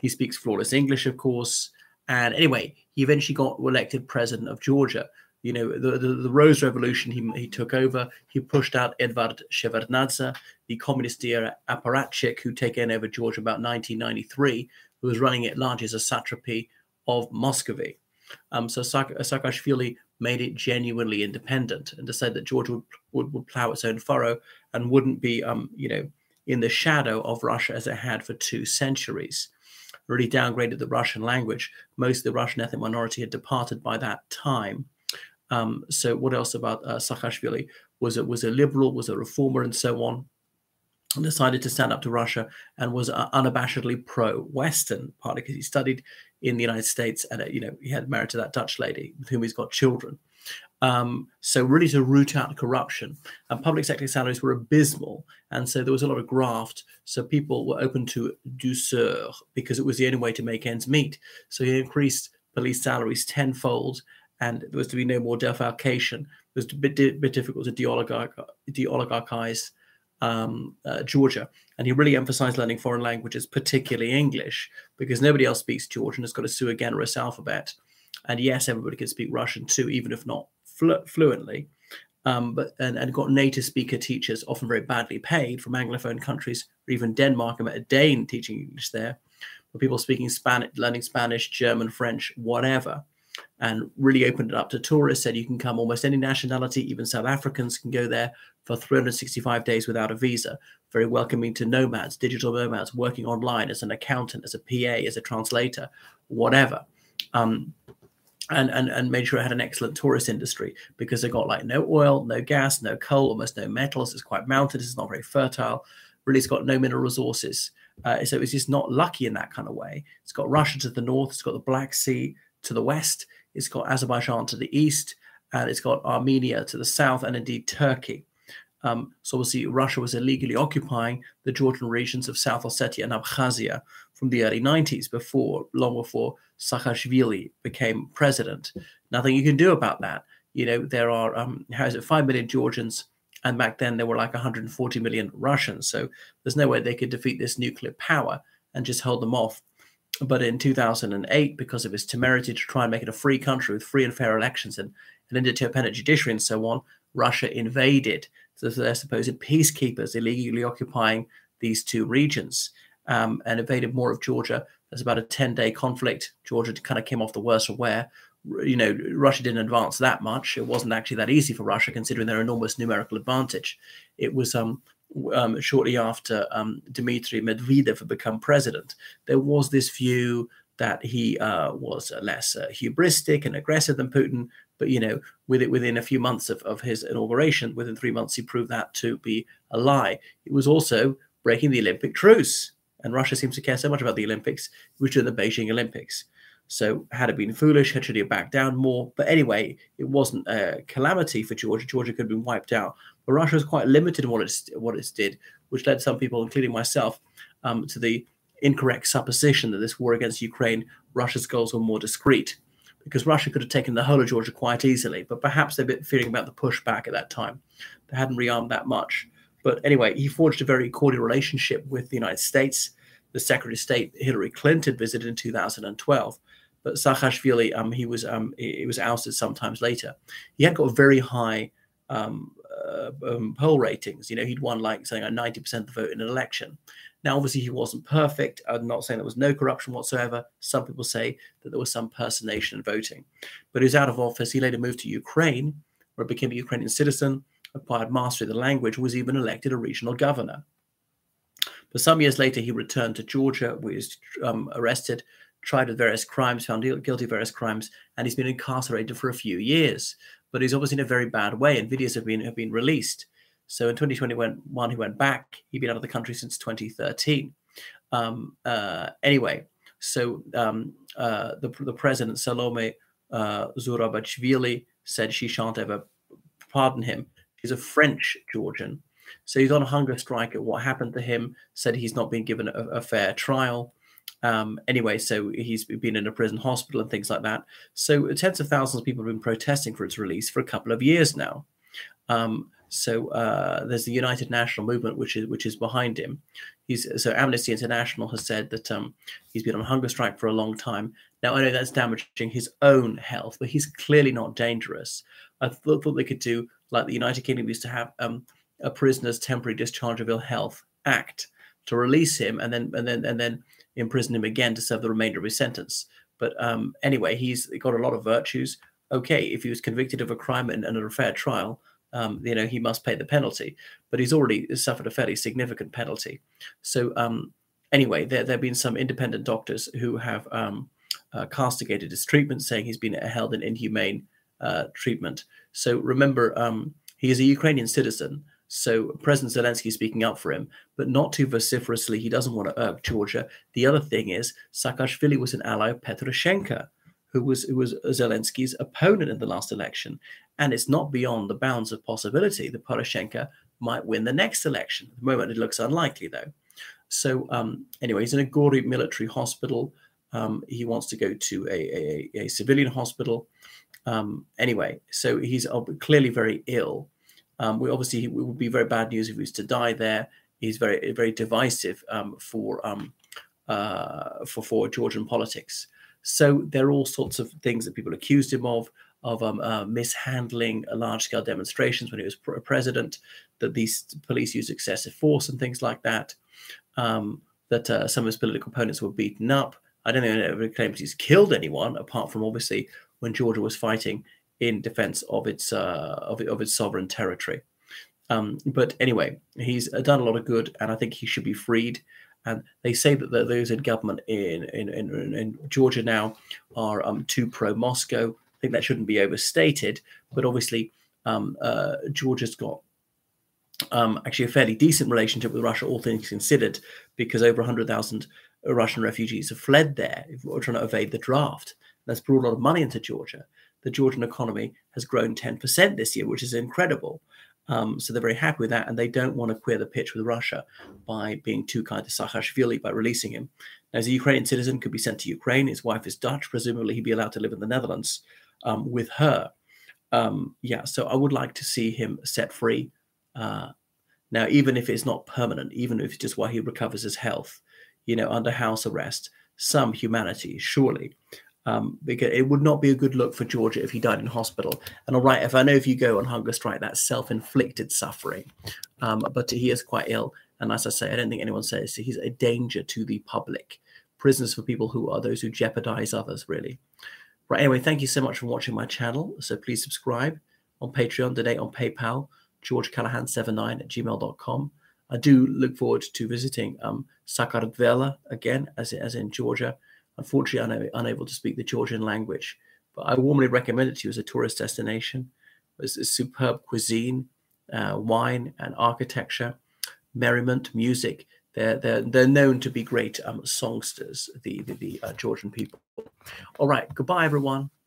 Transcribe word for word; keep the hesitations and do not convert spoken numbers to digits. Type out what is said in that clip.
He speaks flawless English, of course. And anyway, he eventually got elected president of Georgia. You know, the, the, the Rose Revolution, he, he took over. He pushed out Edvard Shevardnadze, the communist era apparatchik who taken over Georgia about nineteen ninety-three, who was running it largely as a satrapy of Muscovy. Um, so Saak- Saakashvili made it genuinely independent and decided that Georgia would, would, would plow its own furrow and wouldn't be, um, you know, in the shadow of Russia as it had for two centuries. Really downgraded the Russian language. Most of the Russian ethnic minority had departed by that time. Um, so what else about uh, Saakashvili? Was it was a liberal, was a reformer, and so on, and decided to stand up to Russia and was uh, unabashedly pro-Western, partly because he studied in the United States and, uh, you know, he had married to that Dutch lady with whom he's got children. Um, so really to root out corruption. And public sector salaries were abysmal. And so there was a lot of graft. So people were open to douceur because it was the only way to make ends meet. So he increased police salaries tenfold, and there was to be no more defalcation. It was a bit, a bit difficult to de-oligarch, de-oligarchize um, uh, Georgia. And he really emphasized learning foreign languages, particularly English, because nobody else speaks Georgian. It's got a sui generis alphabet. And yes, everybody can speak Russian too, even if not flu- fluently. Um, but and, and got native speaker teachers, often very badly paid, from Anglophone countries, or even Denmark. I met a Dane teaching English there, where people speaking Spanish, learning Spanish, German, French, whatever, and really opened it up to tourists. Said you can come almost any nationality, even South Africans can go there for three hundred sixty-five days without a visa. Very welcoming to nomads, digital nomads, working online as an accountant, as a P A, as a translator, whatever. Um, And, and and made sure it had an excellent tourist industry, because they got like no oil, no gas, no coal, almost no metals. It's quite mountainous. It's not very fertile. Really, it's got no mineral resources. Uh, so it's just not lucky in that kind of way. It's got Russia to the north. It's got the Black Sea to the west. It's got Azerbaijan to the east. And it's got Armenia to the south, and indeed Turkey. Um, so obviously Russia was illegally occupying the Georgian regions of South Ossetia and Abkhazia from the early nineties, before, long before Saakashvili became president. Nothing you can do about that. You know, there are, um, how is it, five million Georgians, and back then there were like one hundred forty million Russians. So there's no way they could defeat this nuclear power and just hold them off. But in two thousand eight, because of his temerity to try and make it a free country with free and fair elections and an independent judiciary and so on, Russia invaded. So they're supposed peacekeepers illegally occupying these two regions, um, and invaded more of Georgia. There's about a ten-day conflict. Georgia kind of came off the worst of where, you know, Russia didn't advance that much. It wasn't actually that easy for Russia, considering their enormous numerical advantage. It was um, um, shortly after um, Dmitry Medvedev had become president. There was this view that he uh, was less uh, hubristic and aggressive than Putin. But, you know, with it, within a few months of, of his inauguration, within three months, he proved that to be a lie. It was also breaking the Olympic truce. And Russia seems to care so much about the Olympics, which are the Beijing Olympics. So had it been foolish, had should have backed down more. But anyway, it wasn't a calamity for Georgia. Georgia could have been wiped out. But Russia was quite limited in what it, what it did, which led some people, including myself, um, to the incorrect supposition that this war against Ukraine, Russia's goals were more discreet, because Russia could have taken the whole of Georgia quite easily. But perhaps they've been fearing about the pushback at that time. They hadn't rearmed that much. But anyway, he forged a very cordial relationship with the United States. The Secretary of State, Hillary Clinton, visited in two thousand twelve. But Saakashvili, um, he was um, he was ousted sometimes later. He had got very high um, uh, um, poll ratings. You know, he'd won like saying like ninety percent of the vote in an election. Now, obviously, he wasn't perfect. I'm not saying there was no corruption whatsoever. Some people say that there was some personation in voting. But he was out of office. He later moved to Ukraine, where he became a Ukrainian citizen, acquired mastery of the language, was even elected a regional governor. But some years later, he returned to Georgia, where he was um, arrested, tried with various crimes, found guilty of various crimes, and he's been incarcerated for a few years. But he's obviously in a very bad way, and videos have been have been released. So in twenty twenty-one, he went back. He'd been out of the country since twenty thirteen. Um, uh, anyway, so um, uh, the, the president, Salome uh, Zurabishvili, said she shan't ever pardon him. She's a French Georgian. So he's on a hunger strike at what happened to him, said he's not been given a, a fair trial. Um, anyway, so he's been in a prison hospital and things like that. So tens of thousands of people have been protesting for its release for a couple of years now. Um, So uh, there's the United National Movement, which is which is behind him. He's so Amnesty International has said that um, he's been on hunger strike for a long time. Now I know that's damaging his own health, but he's clearly not dangerous. I thought, thought they could do like the United Kingdom used to have um, a prisoner's temporary discharge of ill health act to release him and then and then and then imprison him again to serve the remainder of his sentence. But um, anyway, he's got a lot of virtues. Okay, if he was convicted of a crime and, and a fair trial, um, you know, he must pay the penalty. But he's already suffered a fairly significant penalty. So um, anyway, there, there have been some independent doctors who have um, uh, castigated his treatment, saying he's been held in inhumane uh, treatment. So remember, um, he is a Ukrainian citizen. So President Zelensky is speaking up for him, but not too vociferously. He doesn't want to irk Georgia. The other thing is Saakashvili was an ally of Petroshenko, who was who was Zelensky's opponent in the last election. And it's not beyond the bounds of possibility that Poroshenko might win the next election. At the moment, it looks unlikely, though. So um, anyway, he's in a Gori military hospital. Um, he wants to go to a, a, a civilian hospital. Um, anyway, so he's clearly very ill. Um, we obviously, it would be very bad news if he was to die there. He's very, very divisive um, for um, uh, for for Georgian politics. So there are all sorts of things that people accused him of, of um, uh, mishandling large-scale demonstrations when he was pr- president, that these police used excessive force and things like that, um, that uh, some of his political opponents were beaten up. I don't think anyone ever claims he's killed anyone, apart from obviously when Georgia was fighting in defense of its uh, of, of its sovereign territory. Um, but anyway, he's done a lot of good, and I think he should be freed. And they say that the, those in government in, in, in, in Georgia now are um, too pro-Moscow. I think that shouldn't be overstated. But obviously, um, uh, Georgia's got um, actually a fairly decent relationship with Russia, all things considered, because over one hundred thousand Russian refugees have fled there, trying to evade the draft. That's brought a lot of money into Georgia. The Georgian economy has grown ten percent this year, which is incredible. Um, so they're very happy with that, and they don't want to queer the pitch with Russia by being too kind to Saakashvili by releasing him. Now, as a Ukrainian citizen, could be sent to Ukraine. His wife is Dutch. Presumably, he'd be allowed to live in the Netherlands um, with her. Um, yeah, so I would like to see him set free. Uh, now, even if it's not permanent, even if it's just while he recovers his health, you know, under house arrest, some humanity, surely. Um, because it would not be a good look for Georgia if he died in hospital. And all right, if I know if you go on hunger strike, that's self-inflicted suffering. Um, but he is quite ill. And as I say, I don't think anyone says he's a danger to the public. Prisoners for people who are those who jeopardize others, really. Right, anyway, thank you so much for watching my channel. So please subscribe on Patreon, donate on PayPal, george callahan seven nine at gmail dot com. I do look forward to visiting um, Sakartvelo again, as, as in Georgia. Unfortunately, I'm unable to speak the Georgian language, but I warmly recommend it to you as a tourist destination. It's a superb cuisine, uh, wine and architecture, merriment, music. They're, they're, they're known to be great um, songsters, the, the, the uh, Georgian people. All right, goodbye, everyone.